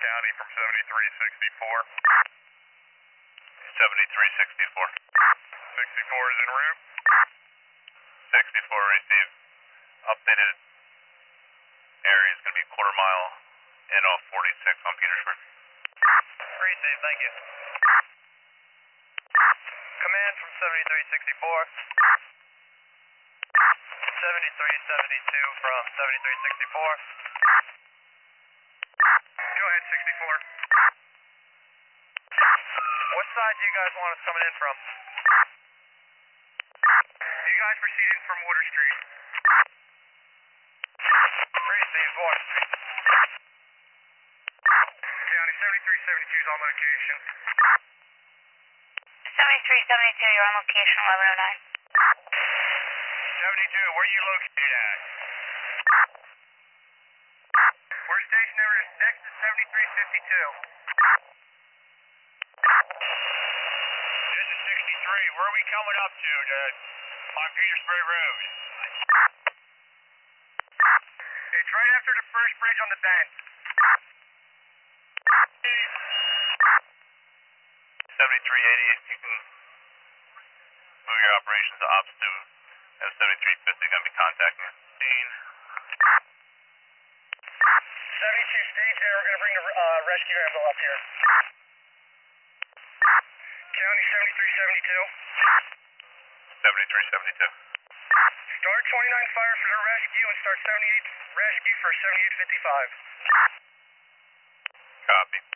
County from 7364. 7364. 64 is en route. 64 received. Updated area is going to be a quarter mile and off 46 on Petersburg. Received, thank you. Command from 7364. 7372 from 7364. Go ahead, 64. What side do you guys want us coming in from? You guys proceeding from Water Street. Received, one. County 7372 is on location. 7372, you're on location 1109. 72, where are you located at? We're stationary next to 7352. This is 63. Where are we coming up to on Petersburg Road? It's right after the first bridge on the bend. 7380, if you can move your operations to ops to M7350, going to be contacting the scene. 72 stage there, we're going to bring the rescue ambulance up here. County 7372. 7372. Start 29 fire for the rescue and start 78 rescue for 7855. Copy.